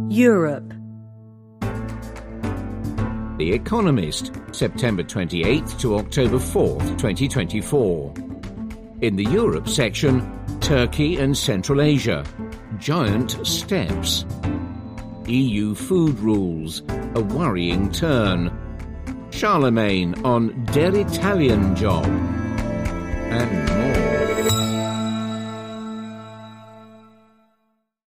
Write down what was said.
Europe. The Economist, September 28th to October 4th, 2024. In the Europe section, Turkey and Central Asia, giant steps. EU food rules, a worrying turn. Charlemagne on Der Italian job. And more.